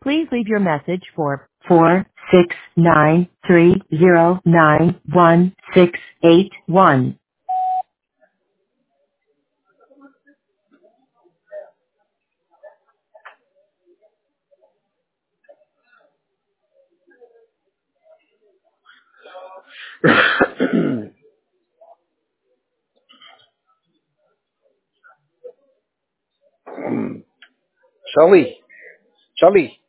Please leave your message for 46930911681. Charlie, Charlie.